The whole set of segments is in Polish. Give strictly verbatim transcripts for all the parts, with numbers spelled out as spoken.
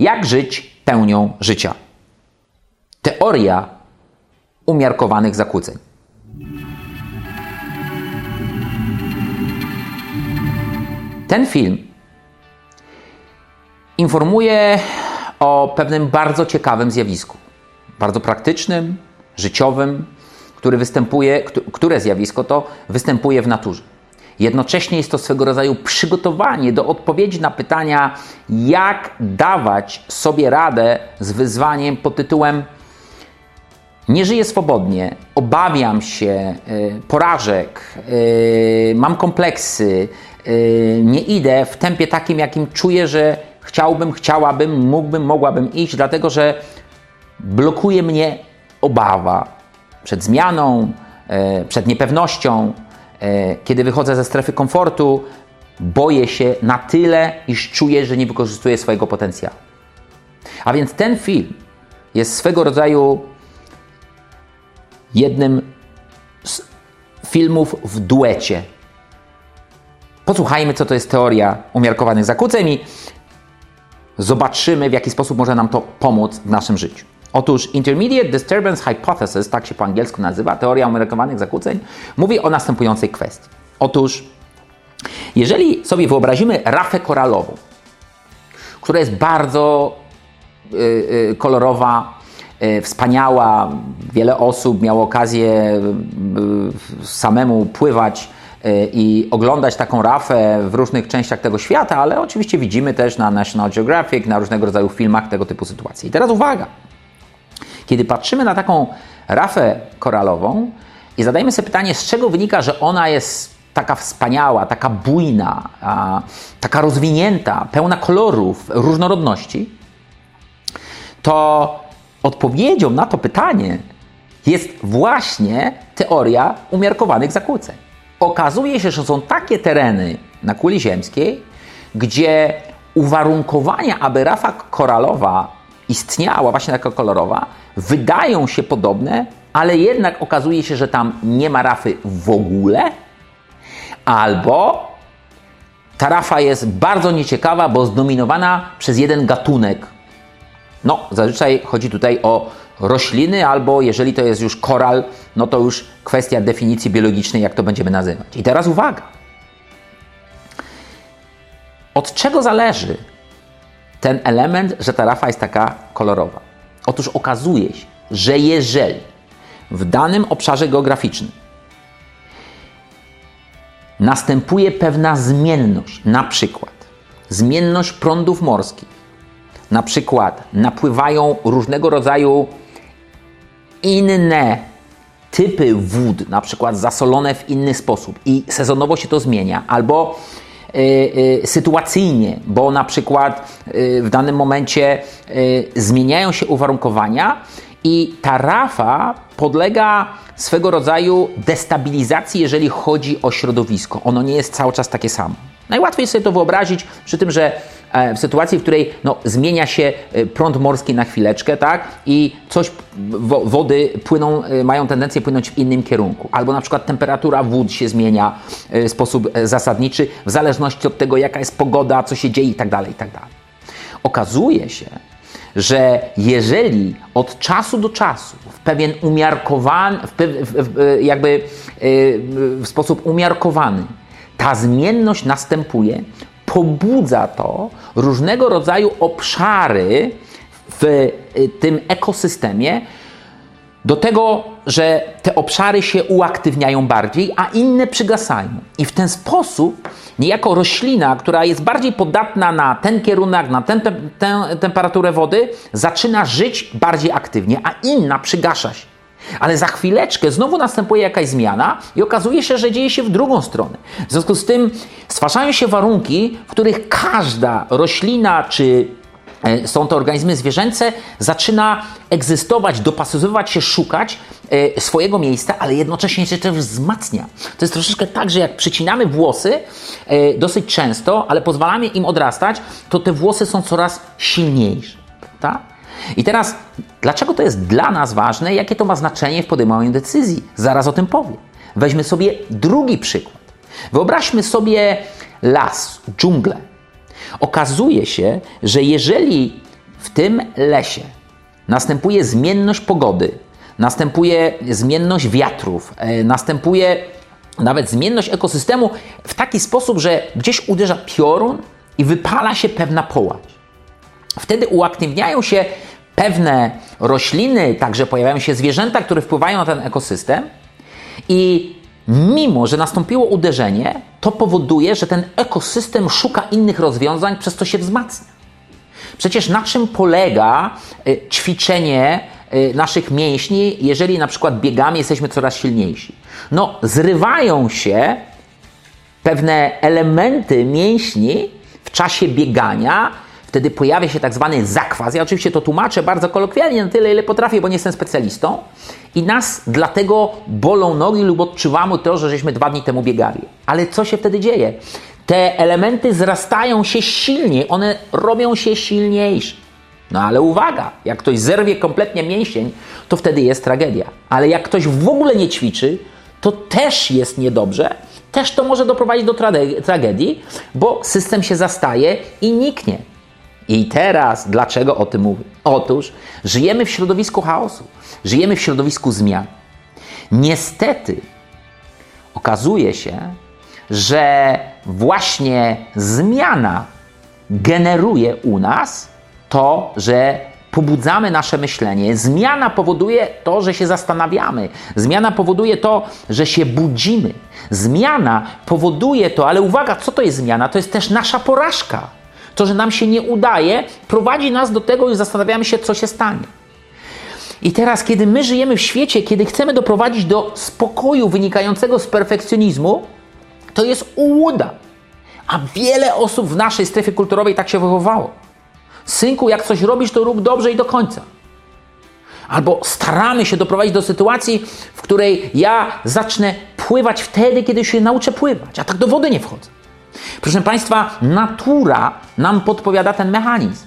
Jak żyć pełnią życia? Teoria umiarkowanych zakłóceń. Ten film informuje o pewnym bardzo ciekawym zjawisku, bardzo praktycznym, życiowym, który występuje, które zjawisko to występuje w naturze. Jednocześnie jest to swego rodzaju przygotowanie do odpowiedzi na pytania, jak dawać sobie radę z wyzwaniem pod tytułem nie żyję swobodnie, obawiam się y, porażek, y, mam kompleksy, y, nie idę w tempie takim, jakim czuję, że chciałbym, chciałabym, mógłbym, mogłabym iść, dlatego że blokuje mnie obawa przed zmianą, y, przed niepewnością. Y, kiedy wychodzę ze strefy komfortu, boję się na tyle, iż czuję, że nie wykorzystuję swojego potencjału. A więc ten film jest swego rodzaju jednym z filmów w duecie. Posłuchajmy, co to jest teoria umiarkowanych zakłóceń i zobaczymy, w jaki sposób może nam to pomóc w naszym życiu. Otóż Intermediate Disturbance Hypothesis, tak się po angielsku nazywa, teoria umiarkowanych zakłóceń, mówi o następującej kwestii. Otóż, jeżeli sobie wyobrazimy rafę koralową, która jest bardzo yy, yy, kolorowa, wspaniała, wiele osób miało okazję samemu pływać i oglądać taką rafę w różnych częściach tego świata, ale oczywiście widzimy też na National Geographic, na różnego rodzaju filmach tego typu sytuacje. I teraz uwaga, kiedy patrzymy na taką rafę koralową i zadajmy sobie pytanie, z czego wynika, że ona jest taka wspaniała, taka bujna, taka rozwinięta, pełna kolorów, różnorodności, to odpowiedzią na to pytanie jest właśnie teoria umiarkowanych zakłóceń. Okazuje się, że są takie tereny na kuli ziemskiej, gdzie uwarunkowania, aby rafa koralowa istniała właśnie taka kolorowa, wydają się podobne, ale jednak okazuje się, że tam nie ma rafy w ogóle, albo ta rafa jest bardzo nieciekawa, bo zdominowana przez jeden gatunek. No, zazwyczaj chodzi tutaj o rośliny, albo jeżeli to jest już koral, no to już kwestia definicji biologicznej, jak to będziemy nazywać. I teraz uwaga. Od czego zależy ten element, że ta rafa jest taka kolorowa? Otóż okazuje się, że jeżeli w danym obszarze geograficznym następuje pewna zmienność, na przykład zmienność prądów morskich, na przykład napływają różnego rodzaju inne typy wód, na przykład zasolone w inny sposób i sezonowo się to zmienia, albo y, y, sytuacyjnie, bo na przykład y, w danym momencie y, zmieniają się uwarunkowania i ta rafa podlega swego rodzaju destabilizacji, jeżeli chodzi o środowisko. Ono nie jest cały czas takie samo. Najłatwiej sobie to wyobrazić przy tym, że w sytuacji, w której no, zmienia się prąd morski na chwileczkę, tak, i coś, wo, wody płyną, mają tendencję płynąć w innym kierunku. Albo na przykład temperatura wód się zmienia w sposób zasadniczy, w zależności od tego, jaka jest pogoda, co się dzieje i tak dalej, i tak dalej. Okazuje się, że jeżeli od czasu do czasu w pewien umiarkowany, w, w, w, jakby w sposób umiarkowany ta zmienność następuje, pobudza to różnego rodzaju obszary w tym ekosystemie do tego, że te obszary się uaktywniają bardziej, a inne przygasają. I w ten sposób niejako roślina, która jest bardziej podatna na ten kierunek, na ten, te, tę temperaturę wody, zaczyna żyć bardziej aktywnie, a inna przygasza się. Ale za chwileczkę znowu następuje jakaś zmiana i okazuje się, że dzieje się w drugą stronę. W związku z tym stwarzają się warunki, w których każda roślina czy są to organizmy zwierzęce, zaczyna egzystować, dopasowywać się, szukać e, swojego miejsca, ale jednocześnie się też wzmacnia. To jest troszeczkę tak, że jak przycinamy włosy e, dosyć często, ale pozwalamy im odrastać, to te włosy są coraz silniejsze. Tak? I teraz, dlaczego to jest dla nas ważne? Jakie to ma znaczenie w podejmowaniu decyzji? Zaraz o tym powiem. Weźmy sobie drugi przykład. Wyobraźmy sobie las, dżunglę. Okazuje się, że jeżeli tym lesie następuje zmienność pogody, następuje zmienność wiatrów, e, następuje nawet zmienność ekosystemu w taki sposób, że gdzieś uderza piorun i wypala się pewna połać. Wtedy uaktywniają się pewne rośliny, także pojawiają się zwierzęta, które wpływają na ten ekosystem i mimo, że nastąpiło uderzenie, to powoduje, że ten ekosystem szuka innych rozwiązań, przez co się wzmacnia. Przecież na czym polega y, ćwiczenie y, naszych mięśni, jeżeli na przykład biegamy, jesteśmy coraz silniejsi? No, zrywają się pewne elementy mięśni w czasie biegania, wtedy pojawia się tak zwany zakwas. Ja oczywiście to tłumaczę bardzo kolokwialnie, na tyle, ile potrafię, bo nie jestem specjalistą. I nas dlatego bolą nogi lub odczuwamy to, że żeśmy dwa dni temu biegali. Ale co się wtedy dzieje? Te elementy zrastają się silniej, one robią się silniejsze. No ale uwaga, jak ktoś zerwie kompletnie mięsień, to wtedy jest tragedia. Ale jak ktoś w ogóle nie ćwiczy, to też jest niedobrze. Też to może doprowadzić do trage- tragedii, bo system się zastaje i niknie. I teraz dlaczego o tym mówię? Otóż żyjemy w środowisku chaosu, żyjemy w środowisku zmian. Niestety okazuje się, że właśnie zmiana generuje u nas to, że pobudzamy nasze myślenie. Zmiana powoduje to, że się zastanawiamy. Zmiana powoduje to, że się budzimy. Zmiana powoduje to, ale uwaga, co to jest zmiana? To jest też nasza porażka. To, że nam się nie udaje, prowadzi nas do tego i zastanawiamy się, co się stanie. I teraz, kiedy my żyjemy w świecie, kiedy chcemy doprowadzić do spokoju wynikającego z perfekcjonizmu, to jest ułuda. A wiele osób w naszej strefie kulturowej tak się wychowało. Synku, jak coś robisz, to rób dobrze i do końca. Albo staramy się doprowadzić do sytuacji, w której ja zacznę pływać wtedy, kiedy się nauczę pływać, a tak do wody nie wchodzę. Proszę Państwa, natura nam podpowiada ten mechanizm.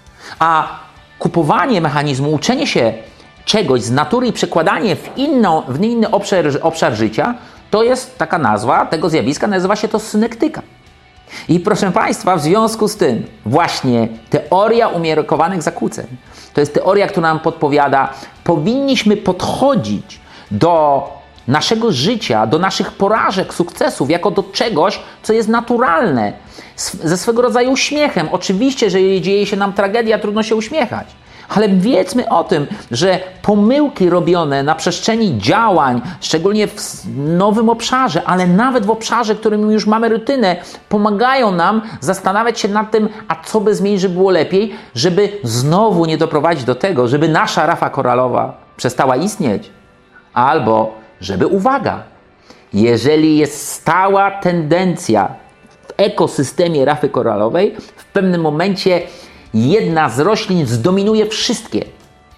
A kupowanie mechanizmu, uczenie się czegoś z natury i przekładanie w, inną, w inny obszar, obszar życia, to jest taka nazwa tego zjawiska, nazywa się to synektyka. I proszę Państwa, w związku z tym właśnie teoria umiarkowanych zakłóceń, to jest teoria, która nam podpowiada, powinniśmy podchodzić do naszego życia, do naszych porażek, sukcesów, jako do czegoś, co jest naturalne, ze swego rodzaju uśmiechem. Oczywiście, że jeżeli dzieje się nam tragedia, trudno się uśmiechać. Ale wiedzmy o tym, że pomyłki robione na przestrzeni działań, szczególnie w nowym obszarze, ale nawet w obszarze, w którym już mamy rutynę, pomagają nam zastanawiać się nad tym, a co by zmienić, żeby było lepiej, żeby znowu nie doprowadzić do tego, żeby nasza rafa koralowa przestała istnieć. Albo żeby, uwaga, jeżeli jest stała tendencja w ekosystemie rafy koralowej, w pewnym momencie jedna z roślin zdominuje wszystkie.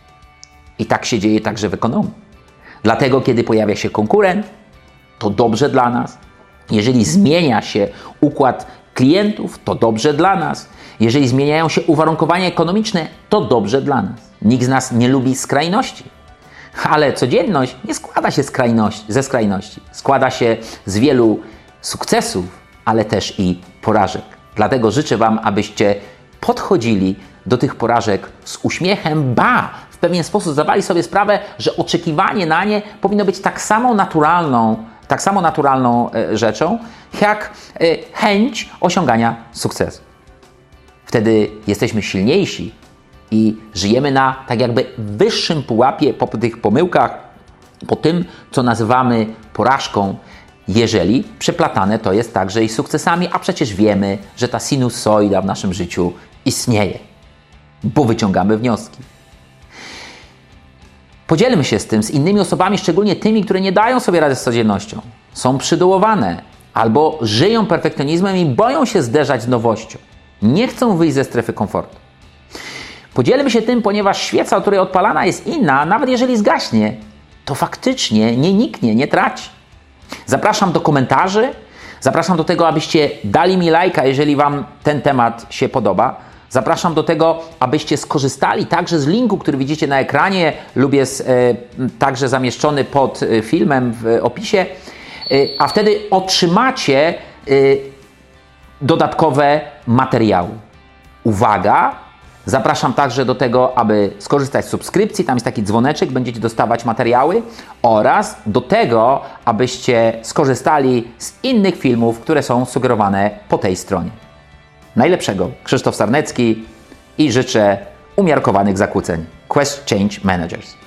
I tak się dzieje także w ekonomii. Dlatego, kiedy pojawia się konkurent, to dobrze dla nas. Jeżeli zmienia się układ klientów, to dobrze dla nas. Jeżeli zmieniają się uwarunkowania ekonomiczne, to dobrze dla nas. Nikt z nas nie lubi skrajności. Ale codzienność nie składa się skrajności, ze skrajności. Składa się z wielu sukcesów, ale też i porażek. Dlatego życzę Wam, abyście podchodzili do tych porażek z uśmiechem, ba, w pewien sposób zdawali sobie sprawę, że oczekiwanie na nie powinno być tak samo naturalną, tak samo naturalną e, rzeczą, jak e, chęć osiągania sukcesu. Wtedy jesteśmy silniejsi i żyjemy na tak jakby wyższym pułapie po tych pomyłkach, po tym, co nazywamy porażką, jeżeli przeplatane to jest także i sukcesami, a przecież wiemy, że ta sinusoida w naszym życiu istnieje, bo wyciągamy wnioski. Podzielmy się z tym z innymi osobami, szczególnie tymi, które nie dają sobie rady z codziennością, są przydołowane albo żyją perfekcjonizmem i boją się zderzać z nowością. Nie chcą wyjść ze strefy komfortu. Podzielmy się tym, ponieważ świeca, o której odpalana jest inna, nawet jeżeli zgaśnie, to faktycznie nie niknie, nie traci. Zapraszam do komentarzy, zapraszam do tego, abyście dali mi lajka, jeżeli Wam ten temat się podoba. Zapraszam do tego, abyście skorzystali także z linku, który widzicie na ekranie lub jest e, także zamieszczony pod e, filmem w opisie, e, a wtedy otrzymacie e, dodatkowe materiały. Uwaga, Zapraszam także do tego, aby skorzystać z subskrypcji, tam jest taki dzwoneczek, będziecie dostawać materiały oraz do tego, abyście skorzystali z innych filmów, które są sugerowane po tej stronie. Najlepszego, Krzysztof Sarnecki i życzę umiarkowanych zakłóceń. Quest Change Managers.